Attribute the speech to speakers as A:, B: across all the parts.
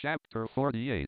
A: Chapter 48.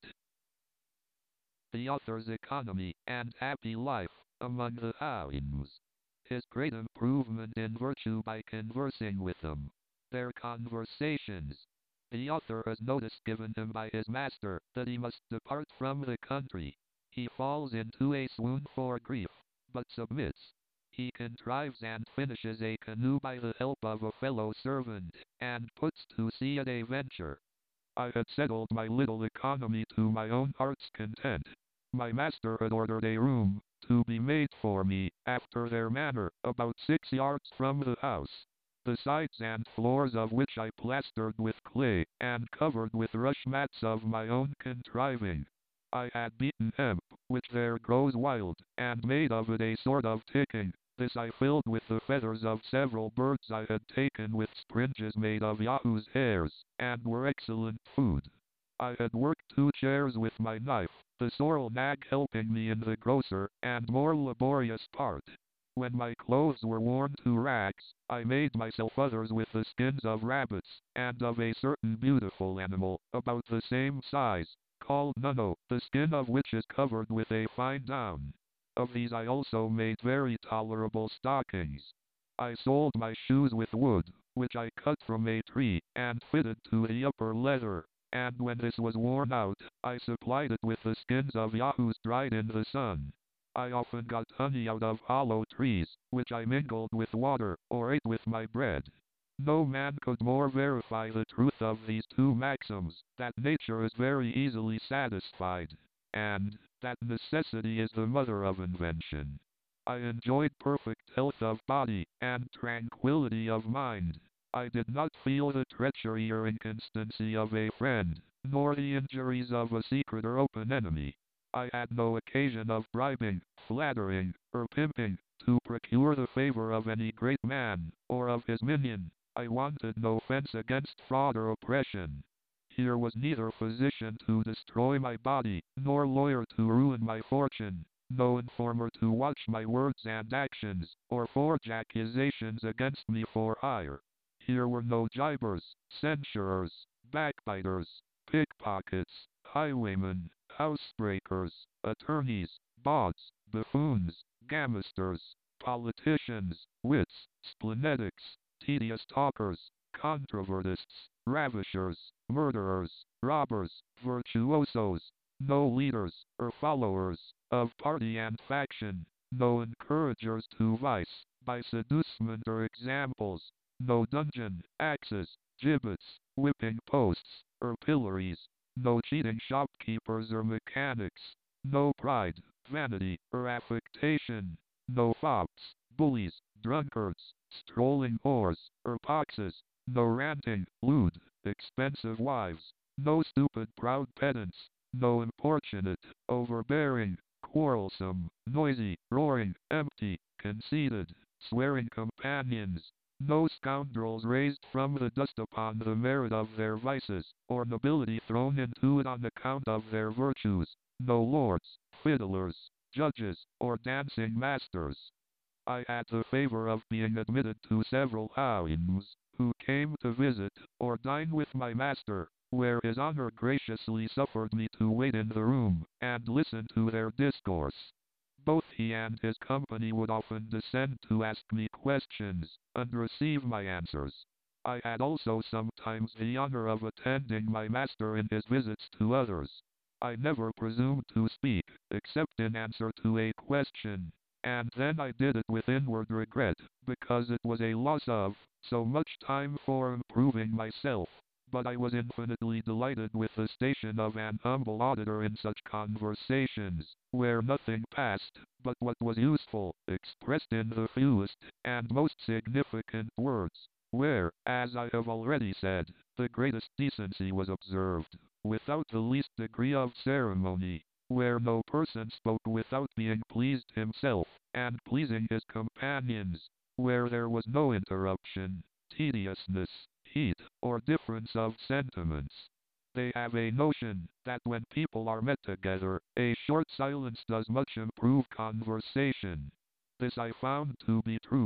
A: The author's economy and happy life among the Hawaiians. His great improvement in virtue by conversing with them. Their conversations. The author has notice given him by his master that he must depart from the country. He falls into a swoon for grief, but submits. He contrives and finishes a canoe by the help of a fellow servant, and puts to sea at a venture. I had settled my little economy to my own heart's content. My master had ordered a room to be made for me, after their manner, about 6 yards from the house, the sides and floors of which I plastered with clay, and covered with rush mats of my own contriving. I had beaten hemp, which there grows wild, and made of it a sort of ticking. This I filled with the feathers of several birds I had taken with springes made of Yahoo's hairs, and were excellent food. I had worked 2 chairs with my knife, the sorrel nag helping me in the grosser and more laborious part. When my clothes were worn to rags, I made myself others with the skins of rabbits, and of a certain beautiful animal, about the same size, called Nunno, the skin of which is covered with a fine down. Of these I also made very tolerable stockings. I soled my shoes with wood, which I cut from a tree, and fitted to the upper leather, and when this was worn out, I supplied it with the skins of yahoos dried in the sun. I often got honey out of hollow trees, which I mingled with water, or ate with my bread. No man could more verify the truth of these 2 maxims, that nature is very easily satisfied, and that necessity is the mother of invention. I enjoyed perfect health of body, and tranquillity of mind. I did not feel the treachery or inconstancy of a friend, nor the injuries of a secret or open enemy. I had no occasion of bribing, flattering, or pimping, to procure the favor of any great man, or of his minion. I wanted no fence against fraud or oppression. Here was neither physician to destroy my body, nor lawyer to ruin my fortune, no informer to watch my words and actions, or forge accusations against me for hire. Here were no gibers, censurers, backbiters, pickpockets, highwaymen, housebreakers, attorneys, bawds, buffoons, gamesters, politicians, wits, splenetics, tedious talkers, controvertists, ravishers, murderers, robbers, virtuosos, no leaders, or followers, of party and faction, no encouragers to vice, by seducement or examples, no dungeon, axes, gibbets, whipping posts, or pillories, no cheating shopkeepers or mechanics, no pride, vanity, or affectation, no fops, bullies, drunkards, strolling whores, or poxes, no ranting, lewd, expensive wives, no stupid proud pedants, no importunate, overbearing, quarrelsome, noisy, roaring, empty, conceited, swearing companions, no scoundrels raised from the dust upon the merit of their vices, or nobility thrown into it on account of their virtues, no lords, fiddlers, judges, or dancing masters. I had the favor of being admitted to several Hawaiians, who came to visit, or dine with my master, where his honor graciously suffered me to wait in the room, and listen to their discourse. Both he and his company would often descend to ask me questions, and receive my answers. I had also sometimes the honor of attending my master in his visits to others. I never presumed to speak, except in answer to a question, and then I did it with inward regret, because it was a loss of so much time for improving myself. But I was infinitely delighted with the station of an humble auditor in such conversations, where nothing passed but what was useful, expressed in the fewest and most significant words, where, as I have already said, the greatest decency was observed, without the least degree of ceremony, where no person spoke without being pleased himself, and pleasing his companions, where there was no interruption, tediousness, heat, or difference of sentiments. They have a notion that when people are met together, a short silence does much improve conversation. This I found to be true,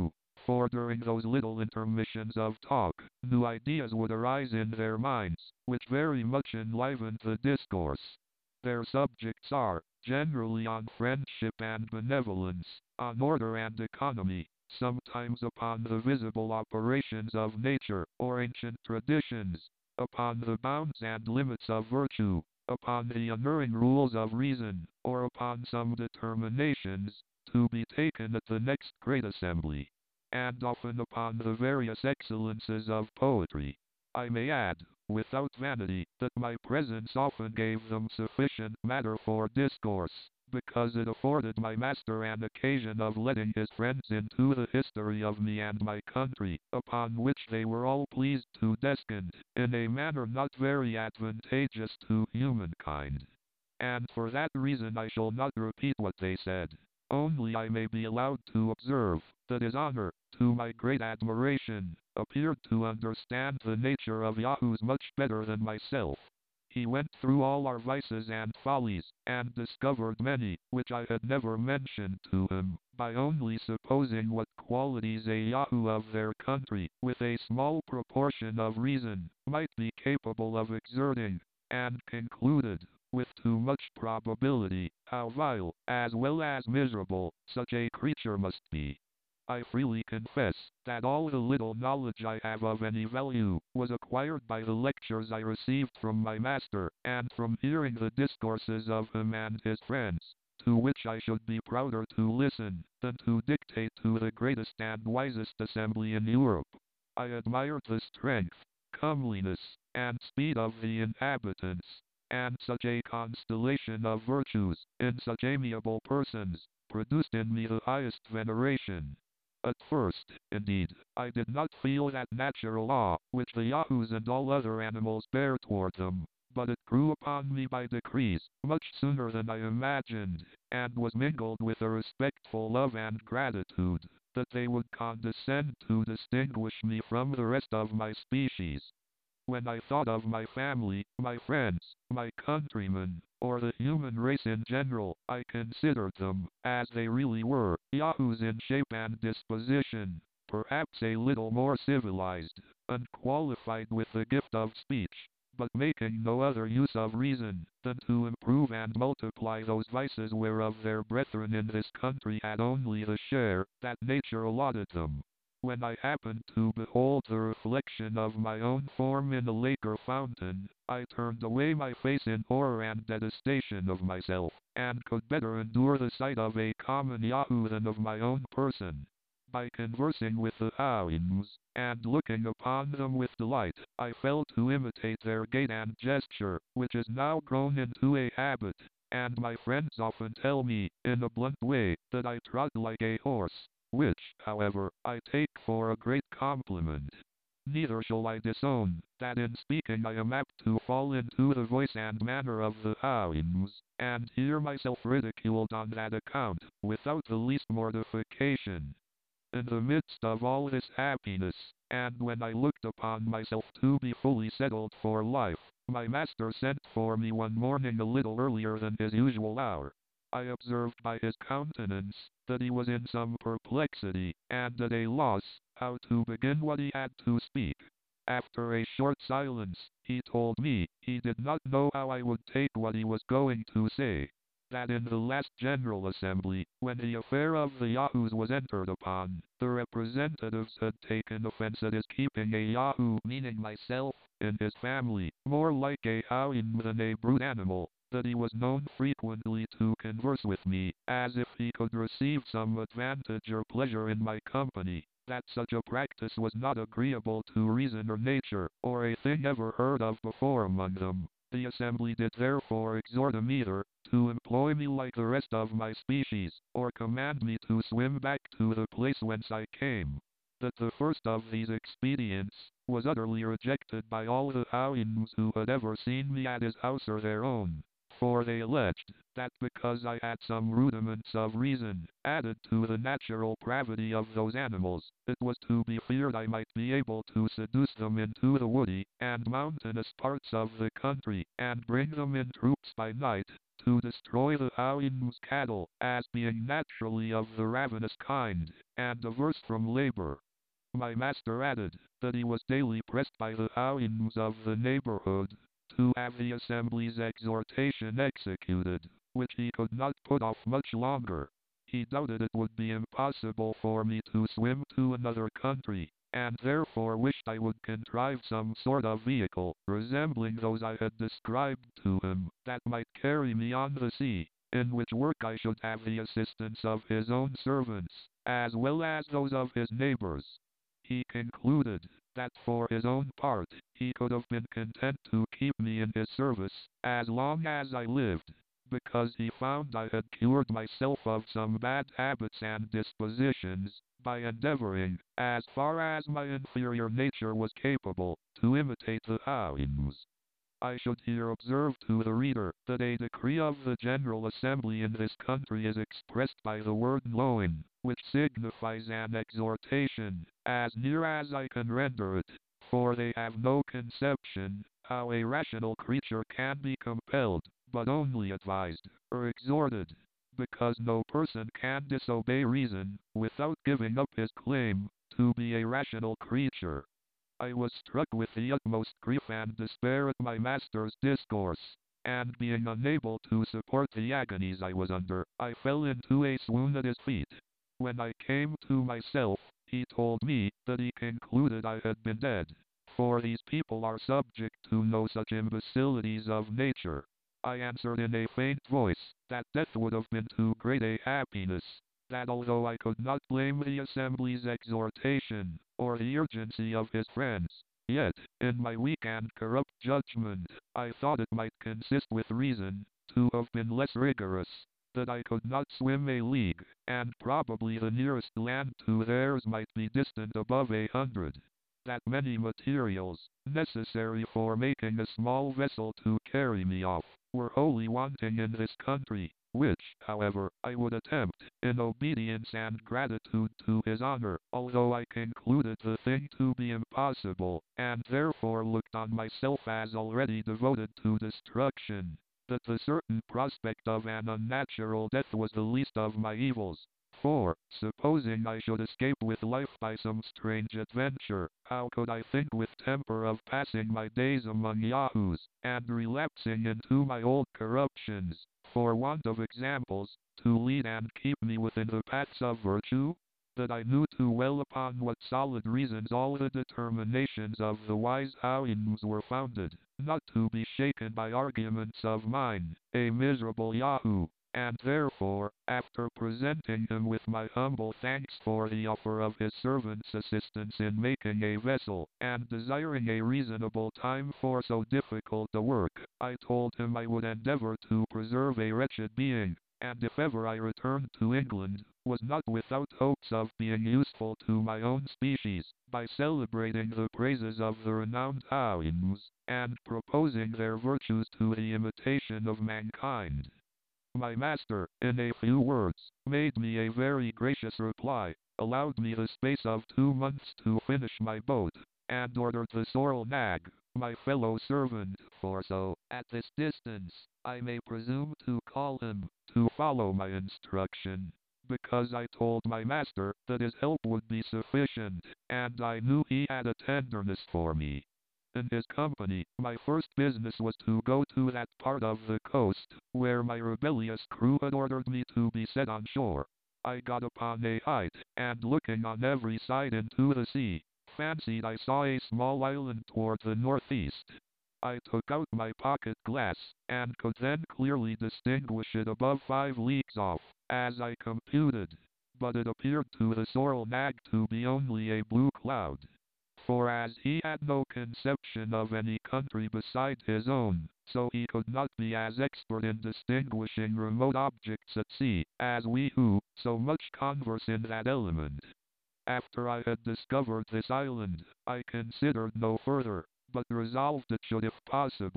A: for during those little intermissions of talk, new ideas would arise in their minds, which very much enlivened the discourse. Their subjects are, generally on friendship and benevolence, on order and economy, sometimes upon the visible operations of nature, or ancient traditions, upon the bounds and limits of virtue, upon the unerring rules of reason, or upon some determinations, to be taken at the next great assembly, and often upon the various excellences of poetry. I may add, without vanity, that my presence often gave them sufficient matter for discourse, because it afforded my master an occasion of letting his friends into the history of me and my country, upon which they were all pleased to descant, in a manner not very advantageous to humankind. And for that reason I shall not repeat what they said. Only I may be allowed to observe, that his honor, to my great admiration, appeared to understand the nature of Yahoos much better than myself. He went through all our vices and follies, and discovered many, which I had never mentioned to him, by only supposing what qualities a Yahoo of their country, with a small proportion of reason, might be capable of exerting, and concluded, with too much probability, how vile, as well as miserable, such a creature must be. I freely confess, that all the little knowledge I have of any value, was acquired by the lectures I received from my master, and from hearing the discourses of him and his friends, to which I should be prouder to listen, than to dictate to the greatest and wisest assembly in Europe. I admired the strength, comeliness, and speed of the inhabitants, and such a constellation of virtues, in such amiable persons, produced in me the highest veneration. At first, indeed, I did not feel that natural awe, which the Yahoos and all other animals bear toward them, but it grew upon me by degrees, much sooner than I imagined, and was mingled with a respectful love and gratitude, that they would condescend to distinguish me from the rest of my species. When I thought of my family, my friends, my countrymen, or the human race in general, I considered them, as they really were, Yahoos in shape and disposition, perhaps a little more civilized, unqualified with the gift of speech, but making no other use of reason, than to improve and multiply those vices whereof their brethren in this country had only the share that nature allotted them. When I happened to behold the reflection of my own form in a lake or fountain, I turned away my face in horror and detestation of myself, and could better endure the sight of a common Yahoo than of my own person. By conversing with the Hawins, and looking upon them with delight, I fell to imitate their gait and gesture, which is now grown into a habit, and my friends often tell me, in a blunt way, that I trot like a horse, which, however, I take for a great compliment. Neither shall I disown, that in speaking I am apt to fall into the voice and manner of the Hawins, and hear myself ridiculed on that account, without the least mortification. In the midst of all this happiness, and when I looked upon myself to be fully settled for life, my master sent for me one morning a little earlier than his usual hour. I observed by his countenance, that he was in some perplexity, and at a loss, how to begin what he had to speak. After a short silence, he told me, he did not know how I would take what he was going to say. That in the last General Assembly, when the affair of the Yahoos was entered upon, the representatives had taken offense at his keeping a Yahoo, meaning myself, in his family, more like a Hawin than a brute animal, that he was known frequently to converse with me, as if he could receive some advantage or pleasure in my company, that such a practice was not agreeable to reason or nature, or a thing ever heard of before among them. The assembly did therefore exhort him either to employ me like the rest of my species, or command me to swim back to the place whence I came. That the first of these expedients was utterly rejected by all the Hawins who had ever seen me at his house or their own. for they alleged that because I had some rudiments of reason added to the natural pravity of those animals, it was to be feared I might be able to seduce them into the woody and mountainous parts of the country, and bring them in troops by night, to destroy the Aoin's cattle, as being naturally of the ravenous kind, and averse from labor. My master added that he was daily pressed by the Aoins of the neighborhood to have the assembly's exhortation executed, which he could not put off much longer. He doubted it would be impossible for me to swim to another country, and therefore wished I would contrive some sort of vehicle, resembling those I had described to him, that might carry me on the sea, in which work I should have the assistance of his own servants, as well as those of his neighbors. He concluded that for his own part, he could have been content to keep me in his service as long as I lived, because he found I had cured myself of some bad habits and dispositions, by endeavoring, as far as my inferior nature was capable, to imitate the Aoins. I should here observe to the reader that a decree of the General Assembly in this country is expressed by the word loin, which signifies an exhortation, as near as I can render it, for they have no conception how a rational creature can be compelled, but only advised, or exhorted, because no person can disobey reason, without giving up his claim to be a rational creature. I was struck with the utmost grief and despair at my master's discourse, and being unable to support the agonies I was under, I fell into a swoon at his feet. When I came to myself, he told me that he concluded I had been dead, for these people are subject to no such imbecilities of nature. I answered in a faint voice that death would have been too great a happiness, that although I could not blame the Assembly's exhortation, or the urgency of his friends, yet, in my weak and corrupt judgment, I thought it might consist with reason, to have been less rigorous, that I could not swim a league, and probably the nearest land to theirs might be distant above 100. That many materials, necessary for making a small vessel to carry me off, were wholly wanting in this country, which, however, I would attempt, in obedience and gratitude to his honor, although I concluded the thing to be impossible, and therefore looked on myself as already devoted to destruction, that the certain prospect of an unnatural death was the least of my evils. For, supposing I should escape with life by some strange adventure, how could I think with temper of passing my days among Yahoos, and relapsing into my old corruptions, for want of examples, to lead and keep me within the paths of virtue? That I knew too well upon what solid reasons all the determinations of the wise Aoins were founded, not to be shaken by arguments of mine, a miserable Yahoo. And therefore, after presenting him with my humble thanks for the offer of his servant's assistance in making a vessel, and desiring a reasonable time for so difficult a work, I told him I would endeavor to preserve a wretched being, and if ever I returned to England, was not without hopes of being useful to my own species, by celebrating the praises of the renowned Aoins, and proposing their virtues to the imitation of mankind. My master, in a few words, made me a very gracious reply, allowed me the space of 2 months to finish my boat, and ordered the sorrel nag, my fellow servant, for so, at this distance, I may presume to call him, to follow my instruction, because I told my master that his help would be sufficient, and I knew he had a tenderness for me. In his company, my first business was to go to that part of the coast, where my rebellious crew had ordered me to be set on shore. I got upon a height, and looking on every side into the sea, fancied I saw a small island toward the northeast. I took out my pocket glass, and could then clearly distinguish it above 5 leagues off, as I computed, but it appeared to the sorrel nag to be only a blue cloud. For as he had no conception of any country beside his own, so he could not be as expert in distinguishing remote objects at sea, as we who so much converse in that element. After I had discovered this island, I considered no further, but resolved it should if possible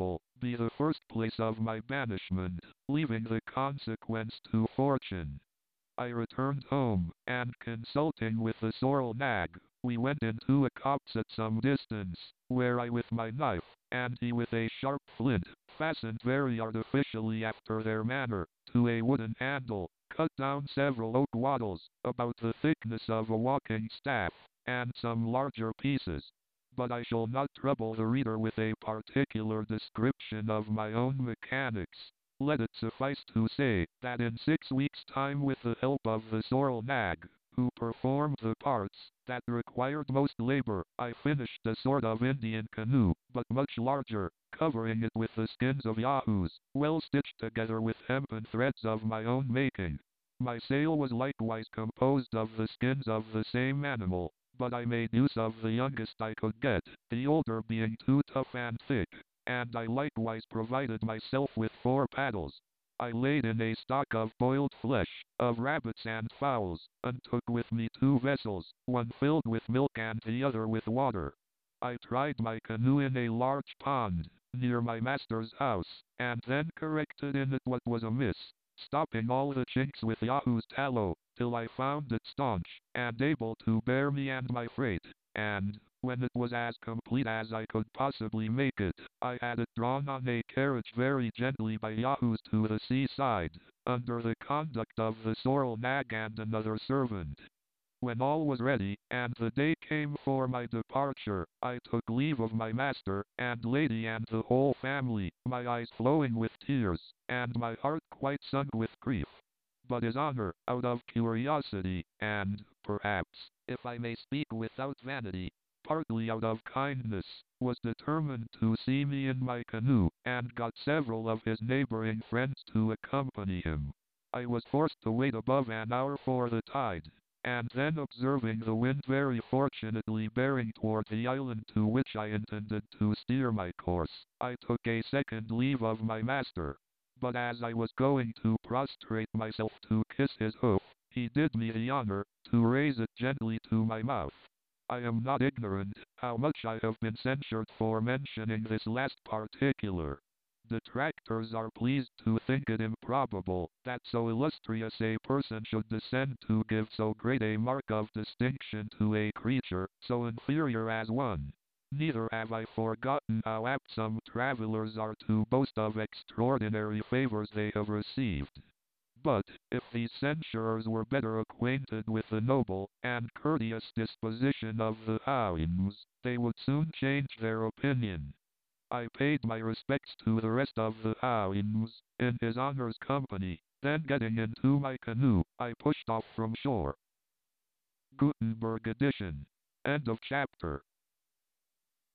A: be the first place of my banishment, leaving the consequence to fortune. I returned home, and consulting with the sorrel nag, we went into a copse at some distance, where I with my knife, and he with a sharp flint, fastened very artificially after their manner, to a wooden handle, cut down several oak wattles, about the thickness of a walking staff, and some larger pieces. But I shall not trouble the reader with a particular description of my own mechanics. Let it suffice to say, that in 6 weeks' time with the help of the sorrel nag, who performed the parts that required most labor, I finished a sort of Indian canoe, but much larger, covering it with the skins of yahoos, well stitched together with hempen threads of my own making. My sail was likewise composed of the skins of the same animal, but I made use of the youngest I could get, the older being too tough and thick, and I likewise provided myself with 4 paddles. I laid in a stock of boiled flesh, of rabbits and fowls, and took with me 2 vessels, one filled with milk and the other with water. I tried my canoe in a large pond, near my master's house, and then corrected in it what was amiss, stopping all the chinks with Yahoo's tallow, till I found it staunch, and able to bear me and my freight, and, when it was as complete as I could possibly make it, I had it drawn on a carriage very gently by Yahoos to the seaside, under the conduct of the sorrel nag and another servant. When all was ready, and the day came for my departure, I took leave of my master, and lady and the whole family, my eyes flowing with tears, and my heart quite sunk with grief. But his honor, out of curiosity, and, perhaps, if I may speak without vanity, partly out of kindness, was determined to see me in my canoe, and got several of his neighboring friends to accompany him. I was forced to wait above an hour for the tide, and then observing the wind very fortunately bearing toward the island to which I intended to steer my course, I took a second leave of my master. But as I was going to prostrate myself to kiss his hoof, he did me the honor to raise it gently to my mouth. I am not ignorant how much I have been censured for mentioning this last particular. Detractors are pleased to think it improbable that so illustrious a person should descend to give so great a mark of distinction to a creature so inferior as one. Neither have I forgotten how apt some travelers are to boast of extraordinary favors they have received. But, if these censurers were better acquainted with the noble and courteous disposition of the Howins, they would soon change their opinion. I paid my respects to the rest of the Howins, in his honor's company, then getting into my canoe, I pushed off from shore. Gutenberg edition. End of chapter.